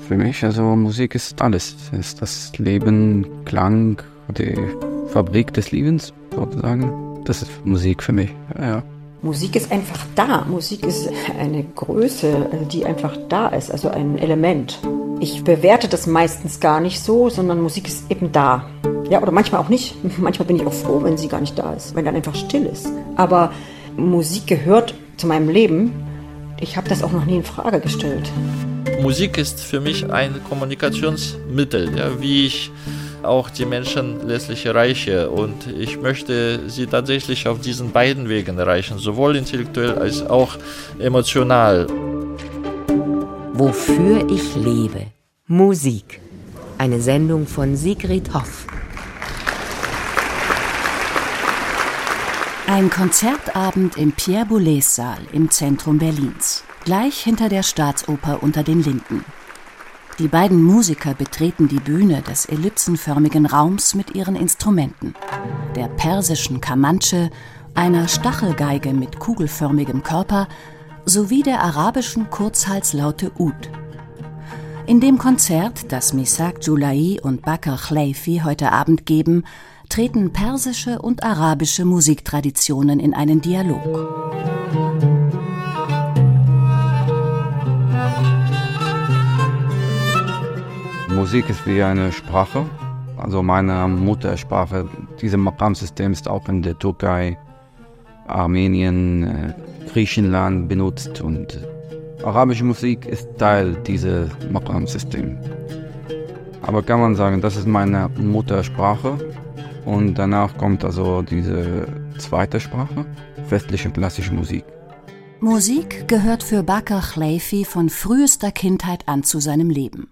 Für mich, also Musik ist alles. Es ist das Leben, Klang, die Fabrik des Lebens, sozusagen. Das ist Musik für mich, ja. Musik ist einfach da. Musik ist eine Größe, die einfach da ist, also ein Element. Ich bewerte das meistens gar nicht so, sondern Musik ist eben da. Ja, oder manchmal auch nicht. Manchmal bin ich auch froh, wenn sie gar nicht da ist, wenn dann einfach still ist. Aber Musik gehört zu meinem Leben. Ich habe das auch noch nie in Frage gestellt. Musik ist für mich ein Kommunikationsmittel, ja, wie ich auch die Menschen letztlich erreiche. Und ich möchte sie tatsächlich auf diesen beiden Wegen erreichen, sowohl intellektuell als auch emotional. Wofür ich lebe. Musik. Eine Sendung von Sigrid Hoff. Ein Konzertabend im Pierre-Boulez-Saal im Zentrum Berlins, gleich hinter der Staatsoper Unter den Linden. Die beiden Musiker betreten die Bühne des ellipsenförmigen Raums mit ihren Instrumenten, der persischen Kamantsche, einer Stachelgeige mit kugelförmigem Körper sowie der arabischen Kurzhalslaute Oud. In dem Konzert, das Misak Djoulahi und Bakr Chleifi heute Abend geben, treten persische und arabische Musiktraditionen in einen Dialog. Musik ist wie eine Sprache, also meine Muttersprache. Dieses Maqam-System ist auch in der Türkei, Armenien, Griechenland benutzt und arabische Musik ist Teil dieses Maqam-Systems. Aber kann man sagen, das ist meine Muttersprache und danach kommt also diese zweite Sprache, westliche klassische Musik. Musik gehört für Bakr Chleifi von frühester Kindheit an zu seinem Leben.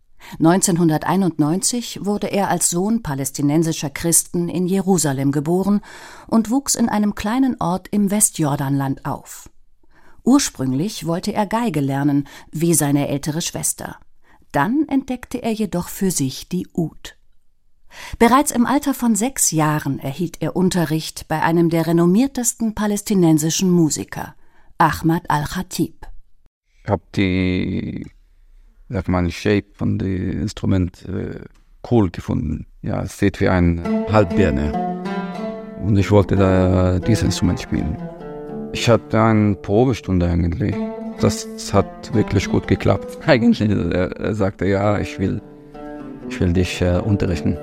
1991 wurde er als Sohn palästinensischer Christen in Jerusalem geboren und wuchs in einem kleinen Ort im Westjordanland auf. Ursprünglich wollte er Geige lernen, wie seine ältere Schwester. Dann entdeckte er jedoch für sich die Oud. Bereits im Alter von 6 Jahren erhielt er Unterricht bei einem der renommiertesten palästinensischen Musiker, Ahmad al-Khatib. Ich habe die Shape von dem Instrument cool gefunden. Ja, es sieht wie ein Halbbirne. Und ich wollte da dieses Instrument spielen. Ich hatte eine Probestunde eigentlich. Das hat wirklich gut geklappt. Eigentlich, er sagte, ja, ich will dich unterrichten.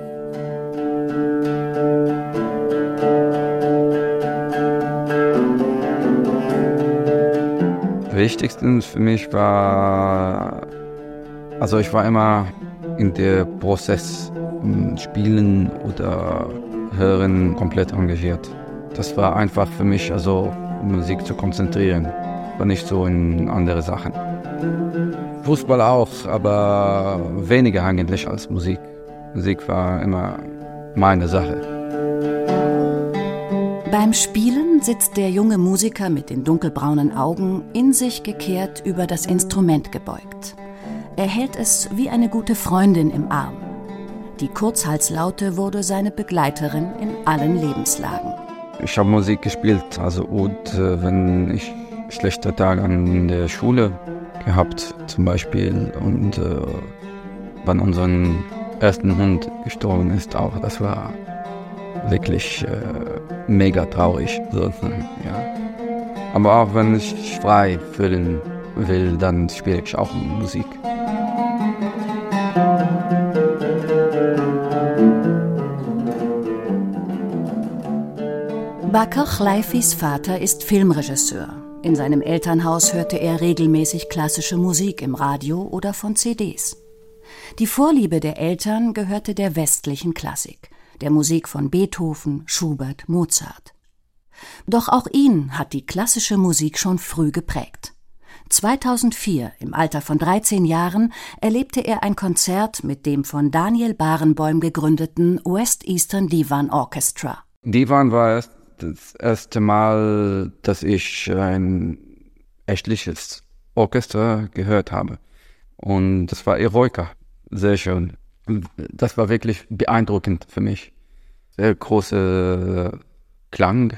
Wichtigste für mich war, also ich war immer in der Prozess, Spielen oder Hören komplett engagiert. Das war einfach für mich, also Musik zu konzentrieren, war nicht so in andere Sachen. Fußball auch, aber weniger eigentlich als Musik. Musik war immer meine Sache. Beim Spielen sitzt der junge Musiker mit den dunkelbraunen Augen in sich gekehrt über das Instrument gebeugt. Er hält es wie eine gute Freundin im Arm. Die Kurzhalslaute wurde seine Begleiterin in allen Lebenslagen. Ich habe Musik gespielt, also Oud, wenn ich schlechte Tage an der Schule gehabt, zum Beispiel, und wann unser ersten Hund gestorben ist, auch, das war wirklich mega traurig, sozusagen, ja. Aber auch wenn ich frei fühlen will, dann spiele ich auch Musik. Bakr Chleifis Vater ist Filmregisseur. In seinem Elternhaus hörte er regelmäßig klassische Musik im Radio oder von CDs. Die Vorliebe der Eltern gehörte der westlichen Klassik, der Musik von Beethoven, Schubert, Mozart. Doch auch ihn hat die klassische Musik schon früh geprägt. 2004, im Alter von 13 Jahren, erlebte er ein Konzert mit dem von Daniel Barenboim gegründeten West Eastern Divan Orchestra. Divan war das erste Mal, dass ich ein echtliches Orchester gehört habe. Und das war Eroica. Sehr schön. Das war wirklich beeindruckend für mich. Sehr große Klang,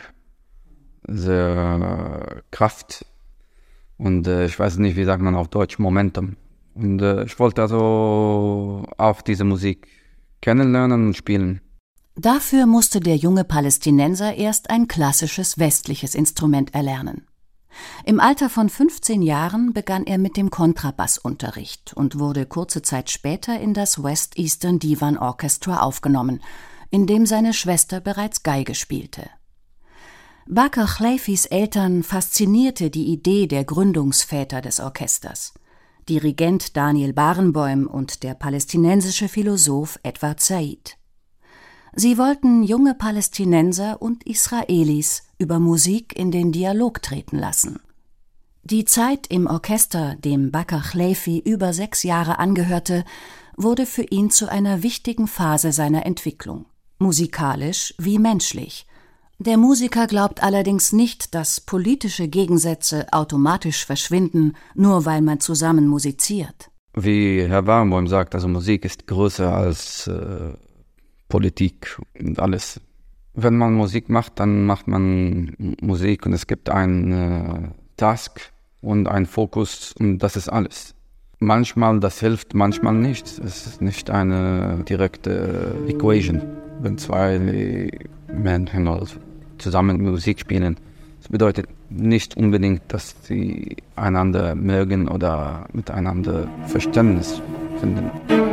sehr Kraft und ich weiß nicht, wie sagt man auf Deutsch, Momentum. Und ich wollte also auch diese Musik kennenlernen und spielen. Dafür musste der junge Palästinenser erst ein klassisches westliches Instrument erlernen. Im Alter von 15 Jahren begann er mit dem Kontrabassunterricht und wurde kurze Zeit später in das West Eastern Divan Orchestra aufgenommen, in dem seine Schwester bereits Geige spielte. Bakr Chleifis Eltern faszinierte die Idee der Gründungsväter des Orchesters, Dirigent Daniel Barenboim und der palästinensische Philosoph Edward Said. Sie wollten junge Palästinenser und Israelis über Musik in den Dialog treten lassen. Die Zeit im Orchester, dem Bakr Chleifi über 6 Jahre angehörte, wurde für ihn zu einer wichtigen Phase seiner Entwicklung, musikalisch wie menschlich. Der Musiker glaubt allerdings nicht, dass politische Gegensätze automatisch verschwinden, nur weil man zusammen musiziert. Wie Herr Barenboim sagt, also Musik ist größer als Politik und alles. Wenn man Musik macht, dann macht man Musik und es gibt einen Task und einen Fokus und das ist alles. Manchmal das hilft, manchmal nicht. Es ist nicht eine direkte Equation, wenn 2 Menschen zusammen Musik spielen. Das bedeutet nicht unbedingt, dass sie einander mögen oder miteinander Verständnis finden.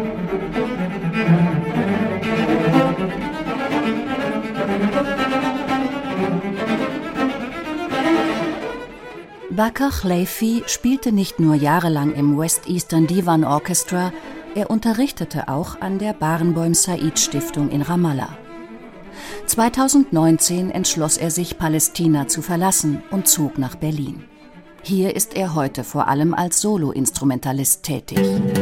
Bakr Chleifi spielte nicht nur jahrelang im West Eastern Divan Orchestra, er unterrichtete auch an der Barenboim Said Stiftung in Ramallah. 2019 entschloss er sich, Palästina zu verlassen und zog nach Berlin. Hier ist er heute vor allem als Solo-Instrumentalist tätig.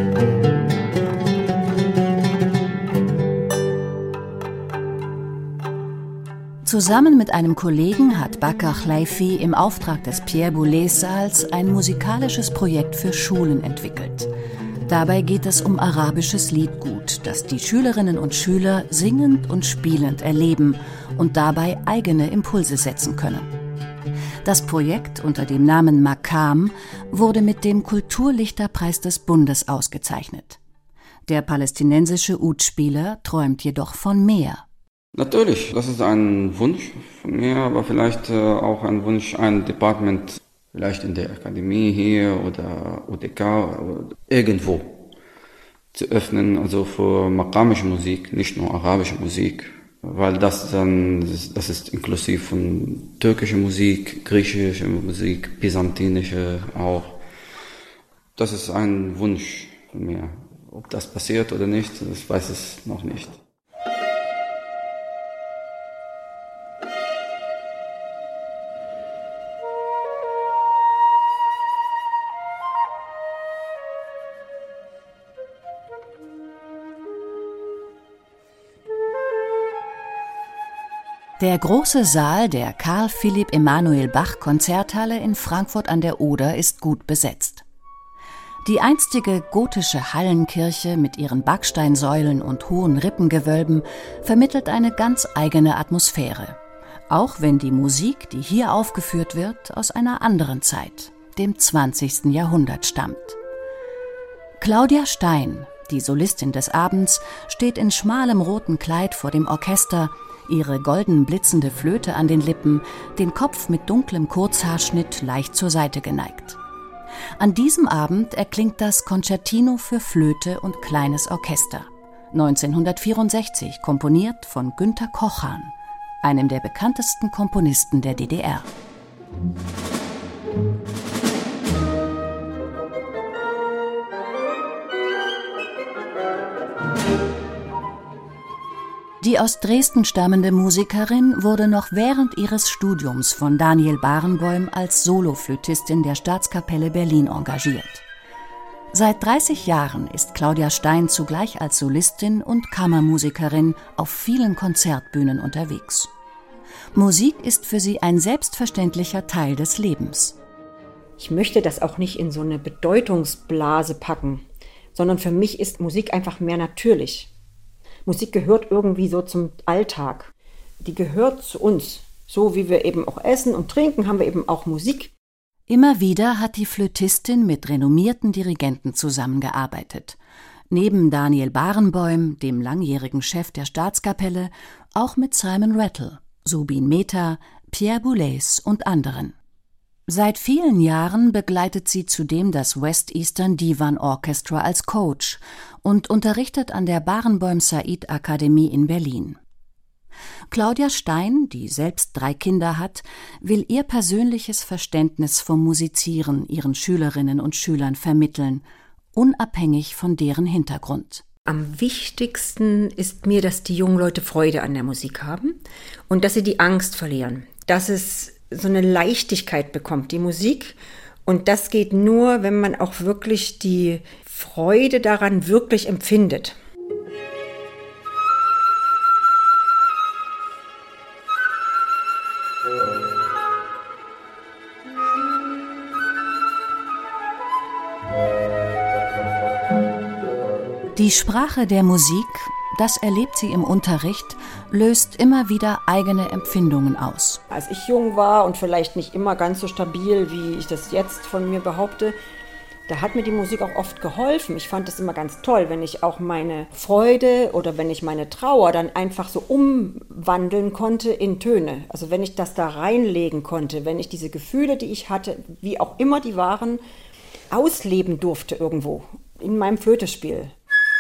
Zusammen mit einem Kollegen hat Bakr Chleifi im Auftrag des Pierre Boulez-Saals ein musikalisches Projekt für Schulen entwickelt. Dabei geht es um arabisches Liedgut, das die Schülerinnen und Schüler singend und spielend erleben und dabei eigene Impulse setzen können. Das Projekt unter dem Namen Makam wurde mit dem Kulturlichterpreis des Bundes ausgezeichnet. Der palästinensische Ud-Spieler träumt jedoch von mehr. Natürlich, das ist ein Wunsch von mir, aber vielleicht auch ein Wunsch, ein Department, vielleicht in der Akademie hier oder UDK oder irgendwo zu öffnen, also für makamische Musik, nicht nur arabische Musik, weil das ist inklusiv von türkischer Musik, griechischer Musik, byzantinische auch. Das ist ein Wunsch von mir. Ob das passiert oder nicht, das weiß ich noch nicht. Der große Saal der Carl Philipp Emanuel Bach Konzerthalle in Frankfurt an der Oder ist gut besetzt. Die einstige gotische Hallenkirche mit ihren Backsteinsäulen und hohen Rippengewölben vermittelt eine ganz eigene Atmosphäre, auch wenn die Musik, die hier aufgeführt wird, aus einer anderen Zeit, dem 20. Jahrhundert stammt. Claudia Stein, die Solistin des Abends, steht in schmalem roten Kleid vor dem Orchester, ihre golden blitzende Flöte an den Lippen, den Kopf mit dunklem Kurzhaarschnitt leicht zur Seite geneigt. An diesem Abend erklingt das Concertino für Flöte und kleines Orchester, 1964 komponiert von Günter Kochan, einem der bekanntesten Komponisten der DDR. Die aus Dresden stammende Musikerin wurde noch während ihres Studiums von Daniel Barenboim als Soloflötistin der Staatskapelle Berlin engagiert. Seit 30 Jahren ist Claudia Stein zugleich als Solistin und Kammermusikerin auf vielen Konzertbühnen unterwegs. Musik ist für sie ein selbstverständlicher Teil des Lebens. Ich möchte das auch nicht in so eine Bedeutungsblase packen, sondern für mich ist Musik einfach mehr natürlich. Musik gehört irgendwie so zum Alltag. Die gehört zu uns. So wie wir eben auch essen und trinken, haben wir eben auch Musik. Immer wieder hat die Flötistin mit renommierten Dirigenten zusammengearbeitet. Neben Daniel Barenboim, dem langjährigen Chef der Staatskapelle, auch mit Simon Rattle, Zubin Mehta, Pierre Boulez und anderen. Seit vielen Jahren begleitet sie zudem das West Eastern Divan Orchestra als Coach und unterrichtet an der Barenboim-Said-Akademie in Berlin. Claudia Stein, die selbst 3 Kinder hat, will ihr persönliches Verständnis vom Musizieren ihren Schülerinnen und Schülern vermitteln, unabhängig von deren Hintergrund. Am wichtigsten ist mir, dass die jungen Leute Freude an der Musik haben und dass sie die Angst verlieren, dass es so eine Leichtigkeit bekommt, die Musik. Und das geht nur, wenn man auch wirklich die Freude daran wirklich empfindet. Die Sprache der Musik, das erlebt sie im Unterricht, löst immer wieder eigene Empfindungen aus. Als ich jung war und vielleicht nicht immer ganz so stabil, wie ich das jetzt von mir behaupte, da hat mir die Musik auch oft geholfen. Ich fand es immer ganz toll, wenn ich auch meine Freude oder wenn ich meine Trauer dann einfach so umwandeln konnte in Töne. Also wenn ich das da reinlegen konnte, wenn ich diese Gefühle, die ich hatte, wie auch immer die waren, ausleben durfte irgendwo in meinem Flötespiel.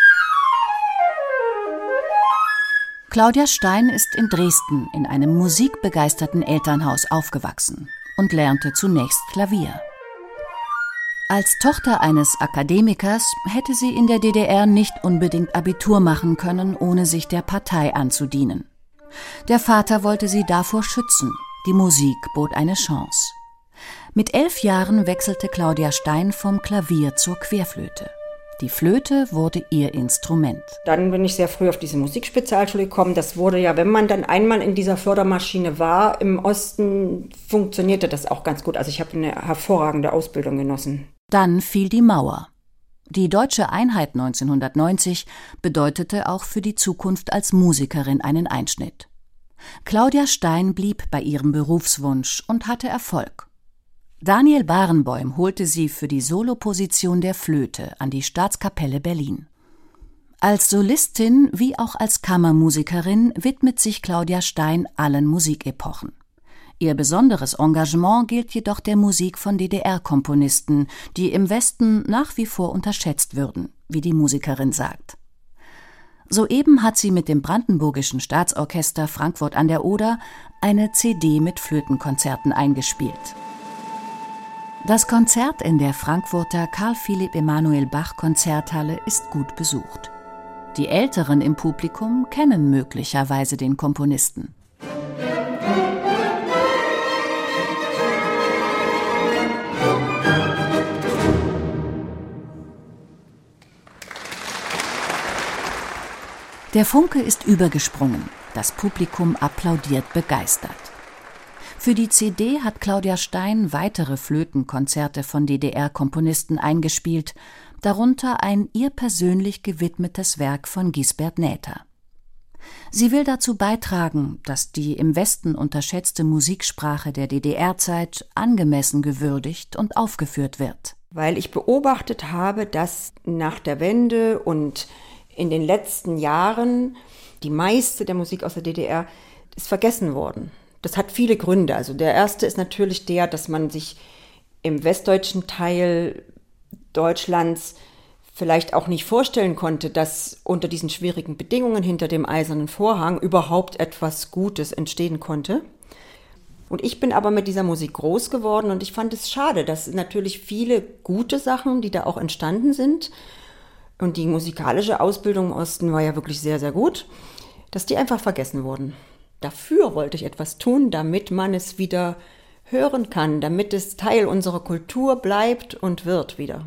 Claudia Stein ist in Dresden in einem musikbegeisterten Elternhaus aufgewachsen und lernte zunächst Klavier. Als Tochter eines Akademikers hätte sie in der DDR nicht unbedingt Abitur machen können, ohne sich der Partei anzudienen. Der Vater wollte sie davor schützen, die Musik bot eine Chance. Mit 11 Jahren wechselte Claudia Stein vom Klavier zur Querflöte. Die Flöte wurde ihr Instrument. Dann bin ich sehr früh auf diese Musikspezialschule gekommen. Das wurde ja, wenn man dann einmal in dieser Fördermaschine war, im Osten funktionierte das auch ganz gut. Also ich habe eine hervorragende Ausbildung genossen. Dann fiel die Mauer. Die deutsche Einheit 1990 bedeutete auch für die Zukunft als Musikerin einen Einschnitt. Claudia Stein blieb bei ihrem Berufswunsch und hatte Erfolg. Daniel Barenboim holte sie für die Soloposition der Flöte an die Staatskapelle Berlin. Als Solistin wie auch als Kammermusikerin widmet sich Claudia Stein allen Musikepochen. Ihr besonderes Engagement gilt jedoch der Musik von DDR-Komponisten, die im Westen nach wie vor unterschätzt würden, wie die Musikerin sagt. Soeben hat sie mit dem Brandenburgischen Staatsorchester Frankfurt an der Oder eine CD mit Flötenkonzerten eingespielt. Das Konzert in der Frankfurter Carl Philipp Emanuel Bach Konzerthalle ist gut besucht. Die Älteren im Publikum kennen möglicherweise den Komponisten. Der Funke ist übergesprungen. Das Publikum applaudiert begeistert. Für die CD hat Claudia Stein weitere Flötenkonzerte von DDR-Komponisten eingespielt, darunter ein ihr persönlich gewidmetes Werk von Gisbert Näther. Sie will dazu beitragen, dass die im Westen unterschätzte Musiksprache der DDR-Zeit angemessen gewürdigt und aufgeführt wird. Weil ich beobachtet habe, dass nach der Wende und in den letzten Jahren die meiste der Musik aus der DDR ist vergessen worden. Das hat viele Gründe. Also der erste ist natürlich der, dass man sich im westdeutschen Teil Deutschlands vielleicht auch nicht vorstellen konnte, dass unter diesen schwierigen Bedingungen hinter dem Eisernen Vorhang überhaupt etwas Gutes entstehen konnte. Und ich bin aber mit dieser Musik groß geworden und ich fand es schade, dass natürlich viele gute Sachen, die da auch entstanden sind, und die musikalische Ausbildung im Osten war ja wirklich sehr, sehr gut, dass die einfach vergessen wurden. Dafür wollte ich etwas tun, damit man es wieder hören kann, damit es Teil unserer Kultur bleibt und wird wieder.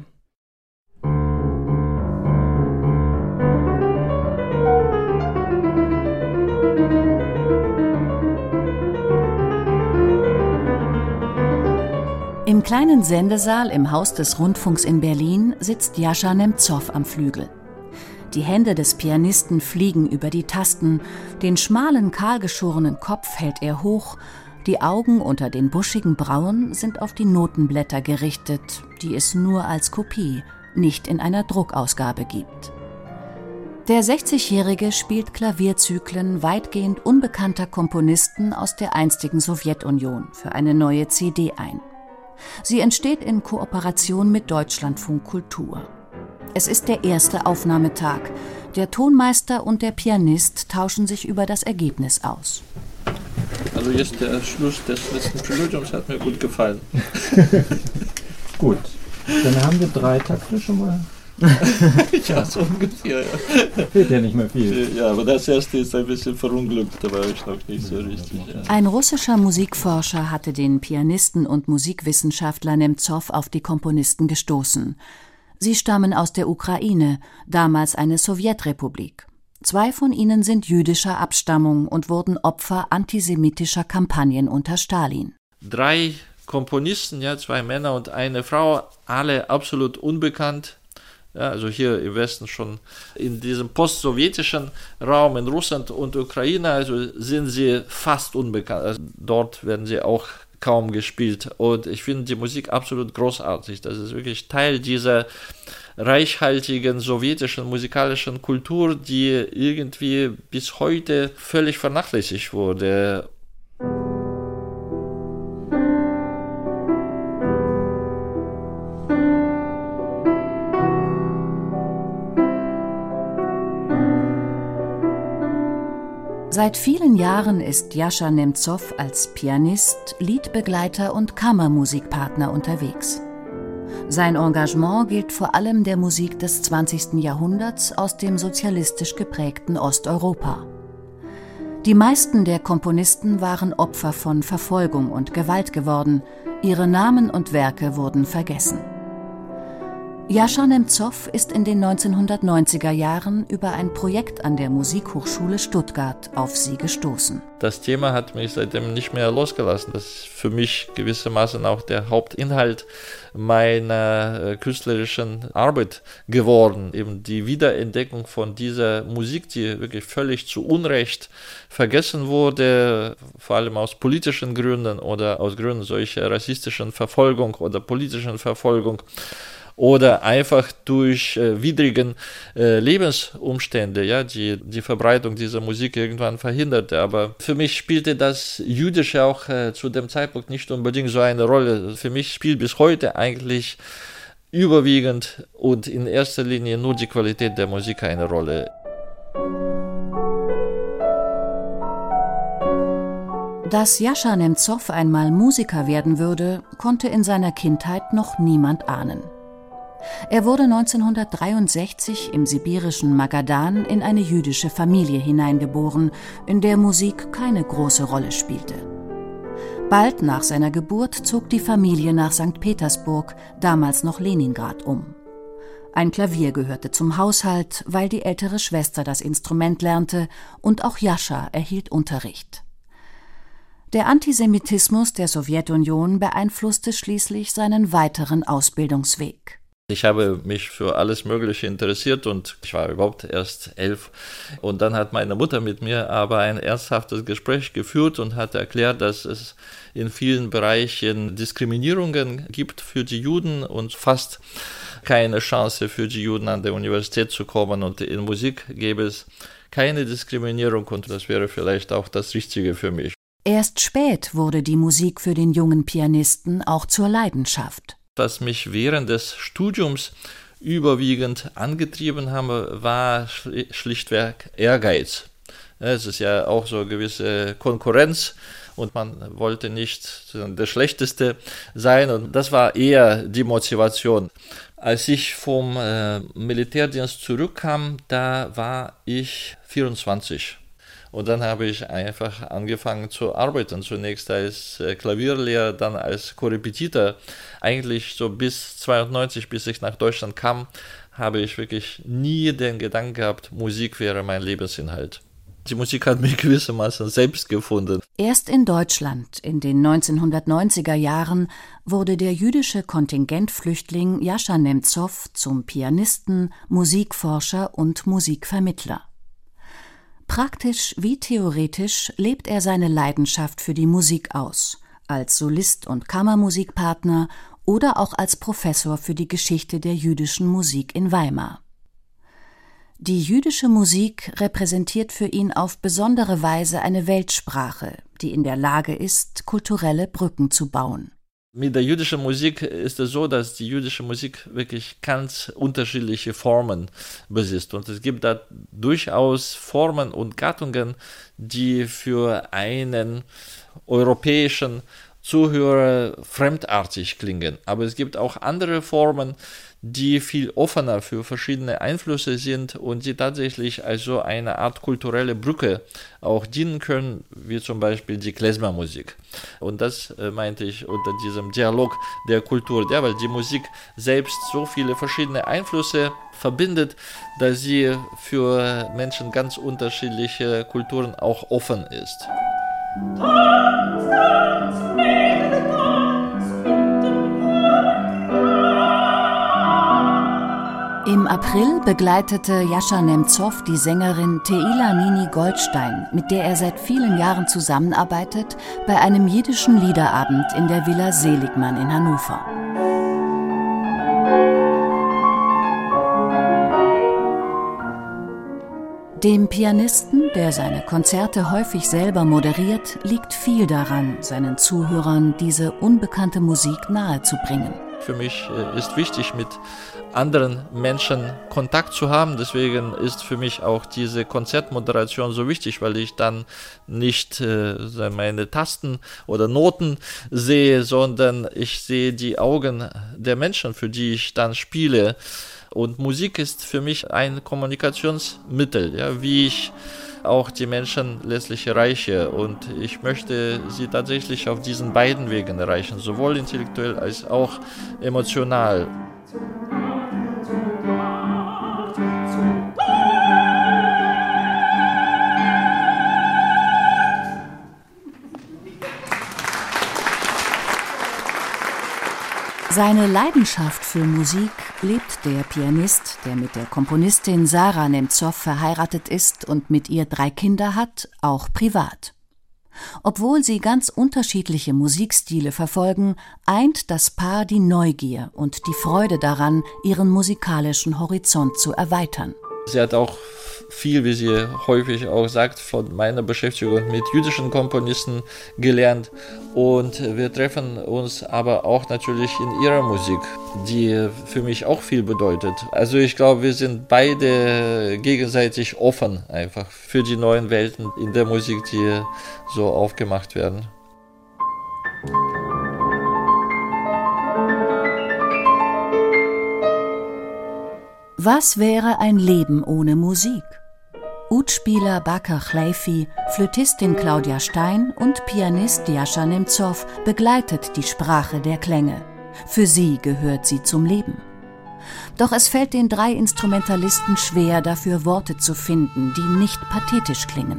Im kleinen Sendesaal im Haus des Rundfunks in Berlin sitzt Jascha Nemzow am Flügel. Die Hände des Pianisten fliegen über die Tasten, den schmalen, kahlgeschorenen Kopf hält er hoch, Die Augen unter den buschigen Brauen sind auf die Notenblätter gerichtet, die es nur als Kopie, nicht in einer Druckausgabe gibt. Der 60-Jährige spielt Klavierzyklen weitgehend unbekannter Komponisten aus der einstigen Sowjetunion für eine neue CD ein. Sie entsteht in Kooperation mit Deutschlandfunk Kultur. Es ist der erste Aufnahmetag. Der Tonmeister und der Pianist tauschen sich über das Ergebnis aus. Also jetzt der Schluss des letzten Preludiums hat mir gut gefallen. Gut, dann haben wir 3 Takte schon mal. Ja, so ungefähr. Ja. Fehlt ja nicht mehr viel. Ja, aber das erste ist ein bisschen verunglückt, da war ich noch nicht so richtig. Ja. Ein russischer Musikforscher hatte den Pianisten und Musikwissenschaftler Nemzow auf die Komponisten gestoßen. Sie stammen aus der Ukraine, damals eine Sowjetrepublik. 2 von ihnen sind jüdischer Abstammung und wurden Opfer antisemitischer Kampagnen unter Stalin. 3 Komponisten, ja, 2 Männer und eine Frau, alle absolut unbekannt. Ja, also hier im Westen schon in diesem post-sowjetischen Raum in Russland und Ukraine, also sind sie fast unbekannt. Also dort werden sie auch kaum gespielt. Und ich finde die Musik absolut großartig. Das ist wirklich Teil dieser reichhaltigen sowjetischen musikalischen Kultur, die irgendwie bis heute völlig vernachlässigt wurde. Seit vielen Jahren ist Jascha Nemzow als Pianist, Liedbegleiter und Kammermusikpartner unterwegs. Sein Engagement gilt vor allem der Musik des 20. Jahrhunderts aus dem sozialistisch geprägten Osteuropa. Die meisten der Komponisten waren Opfer von Verfolgung und Gewalt geworden. Ihre Namen und Werke wurden vergessen. Jascha Nemzow ist in den 1990er Jahren über ein Projekt an der Musikhochschule Stuttgart auf sie gestoßen. Das Thema hat mich seitdem nicht mehr losgelassen. Das ist für mich gewissermaßen auch der Hauptinhalt meiner künstlerischen Arbeit geworden. Eben die Wiederentdeckung von dieser Musik, die wirklich völlig zu Unrecht vergessen wurde, vor allem aus politischen Gründen oder aus Gründen solcher rassistischen Verfolgung oder politischen Verfolgung. Oder einfach durch widrigen Lebensumstände, ja, die Verbreitung dieser Musik irgendwann verhinderte. Aber für mich spielte das Jüdische auch zu dem Zeitpunkt nicht unbedingt so eine Rolle. Für mich spielt bis heute eigentlich überwiegend und in erster Linie nur die Qualität der Musik eine Rolle. Dass Jascha Nemzow einmal Musiker werden würde, konnte in seiner Kindheit noch niemand ahnen. Er wurde 1963 im sibirischen Magadan in eine jüdische Familie hineingeboren, in der Musik keine große Rolle spielte. Bald nach seiner Geburt zog die Familie nach St. Petersburg, damals noch Leningrad, um. Ein Klavier gehörte zum Haushalt, weil die ältere Schwester das Instrument lernte, und auch Jascha erhielt Unterricht. Der Antisemitismus der Sowjetunion beeinflusste schließlich seinen weiteren Ausbildungsweg. Ich habe mich für alles Mögliche interessiert und ich war überhaupt erst 11. Und dann hat meine Mutter mit mir aber ein ernsthaftes Gespräch geführt und hat erklärt, dass es in vielen Bereichen Diskriminierungen gibt für die Juden und fast keine Chance für die Juden an der Universität zu kommen. Und in Musik gäbe es keine Diskriminierung und das wäre vielleicht auch das Richtige für mich. Erst spät wurde die Musik für den jungen Pianisten auch zur Leidenschaft. Was mich während des Studiums überwiegend angetrieben habe, war schlichtweg Ehrgeiz. Es ist ja auch so eine gewisse Konkurrenz und man wollte nicht der Schlechteste sein und das war eher die Motivation. Als ich vom Militärdienst zurückkam, da war ich 24. Und dann habe ich einfach angefangen zu arbeiten, zunächst als Klavierlehrer, dann als Korrepetitor. Eigentlich so bis 1992, bis ich nach Deutschland kam, habe ich wirklich nie den Gedanken gehabt, Musik wäre mein Lebensinhalt. Die Musik hat mich gewissermaßen selbst gefunden. Erst in Deutschland in den 1990er Jahren wurde der jüdische Kontingentflüchtling Jascha Nemzow zum Pianisten, Musikforscher und Musikvermittler. Praktisch wie theoretisch lebt er seine Leidenschaft für die Musik aus, als Solist und Kammermusikpartner oder auch als Professor für die Geschichte der jüdischen Musik in Weimar. Die jüdische Musik repräsentiert für ihn auf besondere Weise eine Weltsprache, die in der Lage ist, kulturelle Brücken zu bauen. Mit der jüdischen Musik ist es so, dass die jüdische Musik wirklich ganz unterschiedliche Formen besitzt. Und es gibt da durchaus Formen und Gattungen, die für einen europäischen Zuhörer fremdartig klingen. Aber es gibt auch andere Formen, die viel offener für verschiedene Einflüsse sind und die tatsächlich als so eine Art kulturelle Brücke auch dienen können, wie zum Beispiel die Klezmer-Musik. Und das meinte ich unter diesem Dialog der Kultur, ja, weil die Musik selbst so viele verschiedene Einflüsse verbindet, dass sie für Menschen ganz unterschiedliche Kulturen auch offen ist. Im April begleitete Jascha Nemzow die Sängerin Teila Nini Goldstein, mit der er seit vielen Jahren zusammenarbeitet, bei einem jiddischen Liederabend in der Villa Seligmann in Hannover. Dem Pianisten, der seine Konzerte häufig selber moderiert, liegt viel daran, seinen Zuhörern diese unbekannte Musik nahezubringen. Für mich ist wichtig, mit anderen Menschen Kontakt zu haben. Deswegen ist für mich auch diese Konzertmoderation so wichtig, weil ich dann nicht meine Tasten oder Noten sehe, sondern ich sehe die Augen der Menschen, für die ich dann spiele. Und Musik ist für mich ein Kommunikationsmittel, ja, wie ich auch die Menschen letztlich erreiche. Und ich möchte sie tatsächlich auf diesen beiden Wegen erreichen, sowohl intellektuell als auch emotional. Seine Leidenschaft für Musik lebt der Pianist, der mit der Komponistin Sarah Nemzow verheiratet ist und mit ihr 3 Kinder hat, auch privat. Obwohl sie ganz unterschiedliche Musikstile verfolgen, eint das Paar die Neugier und die Freude daran, ihren musikalischen Horizont zu erweitern. Sie hat auch viel, wie sie häufig auch sagt, von meiner Beschäftigung mit jüdischen Komponisten gelernt. Und wir treffen uns aber auch natürlich in ihrer Musik, die für mich auch viel bedeutet. Also ich glaube, wir sind beide gegenseitig offen einfach für die neuen Welten in der Musik, die so aufgemacht werden. Was wäre ein Leben ohne Musik? Udspieler Bakr Chleifi, Flötistin Claudia Stein und Pianist Jascha Nemzow begleitet die Sprache der Klänge. Für sie gehört sie zum Leben. Doch es fällt den 3 Instrumentalisten schwer, dafür Worte zu finden, die nicht pathetisch klingen.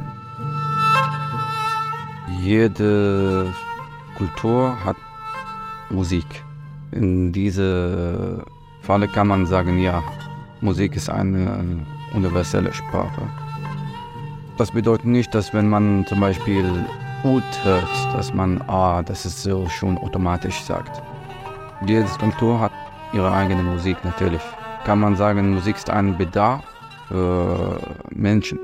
Jede Kultur hat Musik. In diesem Falle kann man sagen, ja, Musik ist eine universelle Sprache. Das bedeutet nicht, dass wenn man zum Beispiel Ud hört, dass man, das ist so schon automatisch sagt. Jede Kultur hat ihre eigene Musik natürlich. Kann man sagen, Musik ist ein Bedarf für Menschen.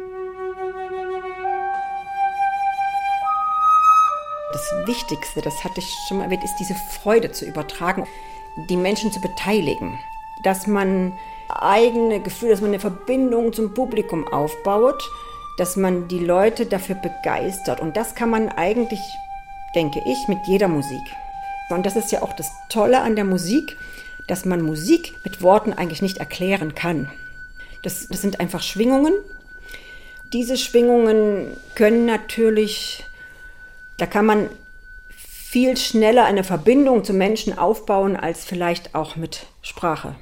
Das Wichtigste, das hatte ich schon mal erwähnt, ist diese Freude zu übertragen, die Menschen zu beteiligen. Dass man eigene Gefühle, dass man eine Verbindung zum Publikum aufbaut, dass man die Leute dafür begeistert. Und das kann man eigentlich, denke ich, mit jeder Musik. Und das ist ja auch das Tolle an der Musik, dass man Musik mit Worten eigentlich nicht erklären kann. Das sind einfach Schwingungen. Diese Schwingungen können natürlich, da kann man viel schneller eine Verbindung zu Menschen aufbauen, als vielleicht auch mit Sprache.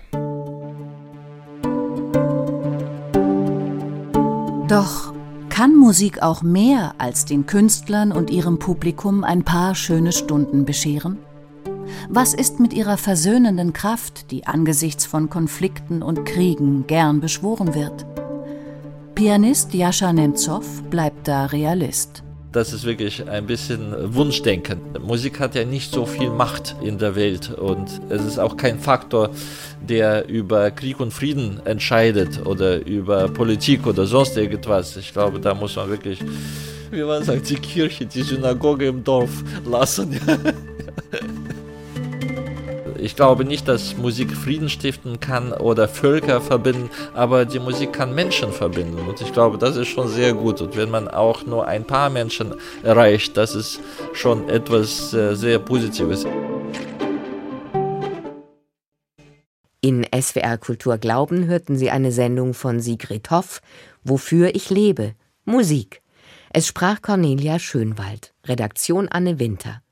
Doch kann Musik auch mehr als den Künstlern und ihrem Publikum ein paar schöne Stunden bescheren? Was ist mit ihrer versöhnenden Kraft, die angesichts von Konflikten und Kriegen gern beschworen wird? Pianist Jascha Nemzow bleibt da Realist. Das ist wirklich ein bisschen Wunschdenken. Musik hat ja nicht so viel Macht in der Welt und es ist auch kein Faktor, der über Krieg und Frieden entscheidet oder über Politik oder sonst irgendwas. Ich glaube, da muss man wirklich, wie man sagt, die Kirche, die Synagoge im Dorf lassen. Ich glaube nicht, dass Musik Frieden stiften kann oder Völker verbinden, aber die Musik kann Menschen verbinden und ich glaube, das ist schon sehr gut. Und wenn man auch nur ein paar Menschen erreicht, das ist schon etwas sehr Positives. In SWR Kultur Glauben hörten Sie eine Sendung von Sigrid Hoff, Wofür ich lebe, Musik. Es sprach Cornelia Schönwald, Redaktion Anne Winter.